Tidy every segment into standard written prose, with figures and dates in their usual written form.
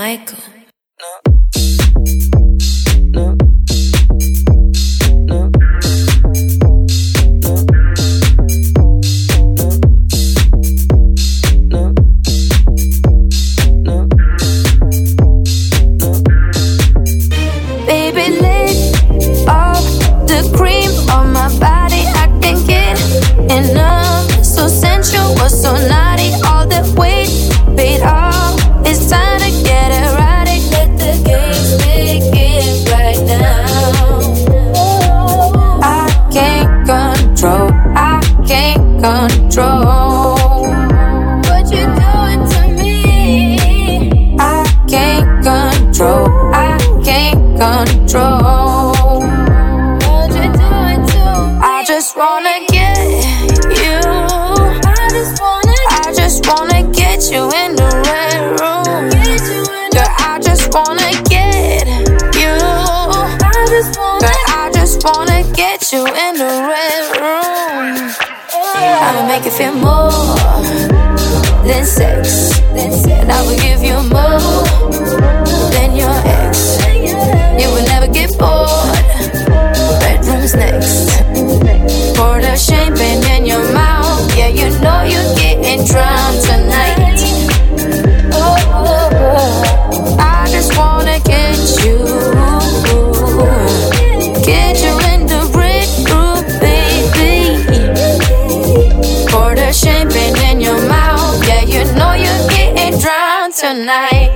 Michael. Baby, lick off the cream on my body. I can't get enough. So sensual, so naughty. All the weight paid off. It's time to get erotic. Let the games begin right now. I can't control. I can't control what you're doing to me. I can't control. I can't control what you're doing to me. I just wanna get you. I just wanna get you in the red room. Girl, I just wanna get you. Girl, I just wanna get you in the red room. I'ma make you feel more than sex, and I will give you more than your ex. You will never get bored. Bedroom's next. Pour the champagne in your mouth. Yeah, you know you're getting drunk tonight. I just wanna get you. Get you in the red room, baby. Pour the champagne in your mouth. Yeah, you know you're getting drunk tonight.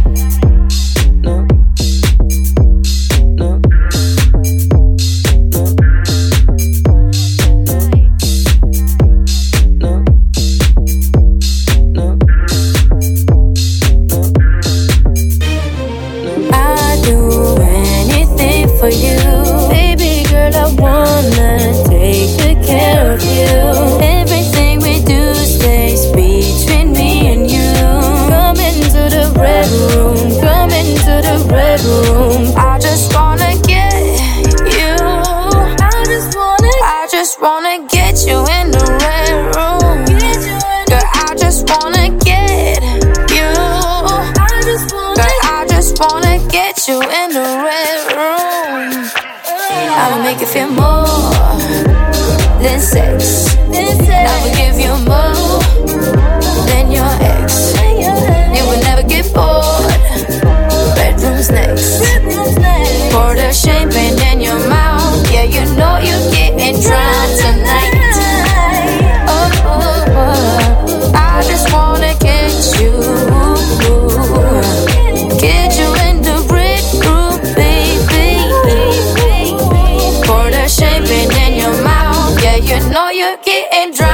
For you, baby girl, I wanna take good care of you. Everything we do stays between me and you. Come into the red room, come into the red room. I just wanna get you. I just wanna get you in the red room. Girl, I just wanna get you. Girl, I just wanna get you in the red room. I'ma make you feel more than sex, and I will give you more than your ex. You will never get bored. Bedroom's next. Pour the champagne in your mouth. Yeah, you know you're getting drunk tonight. I just wanna get you. Get you in the red room, baby. Pour the champagne in your mouth. Yeah, you know you're getting drunk.